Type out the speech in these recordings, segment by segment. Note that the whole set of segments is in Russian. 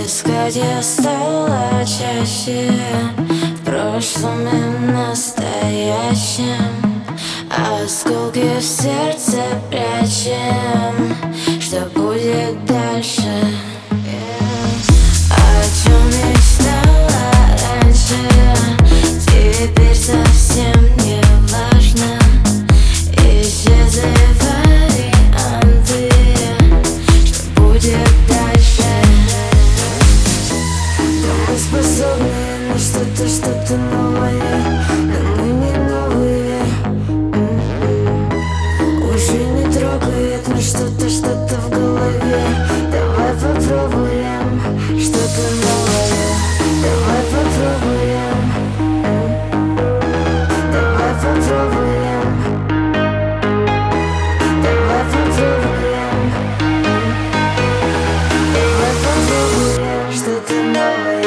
Искать я стала чаще в прошлом и настоящем. Осколки в сердце прячем. Что будет дальше? О чем мечтала раньше, теперь совсем не важно. Исчезли варианты. Что будет дальше? Да мы способны на что-то новое, но мы не новые. Уже не трогает на что-то в голове. Давай попробуем что-то новое. Давай попробуем. Давай попробуем. Давай попробуем. Давай попробуем что-то новое.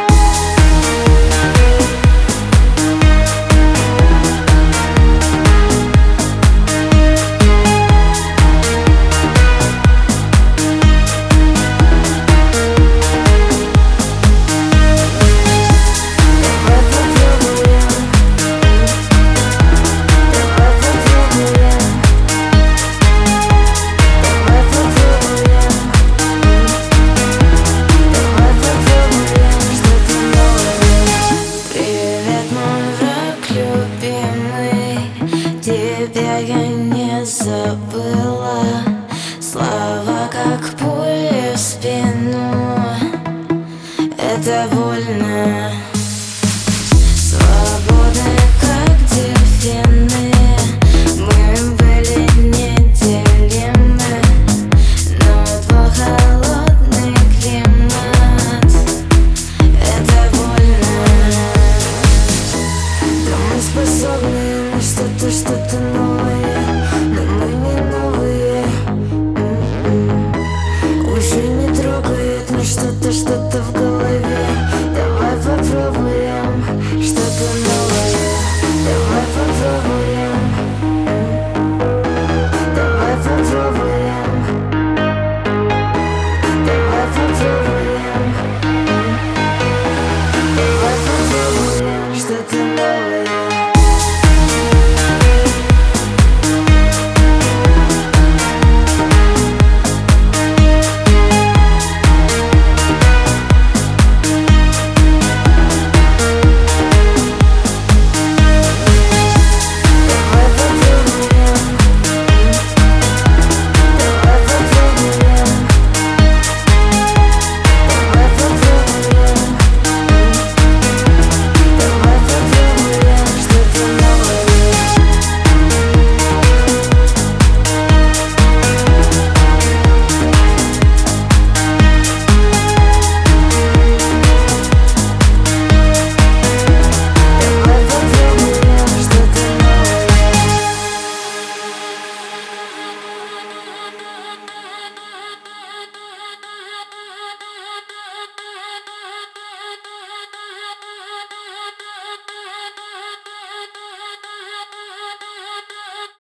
Тебя я не забыла. Слова как пули в спину. Это больно.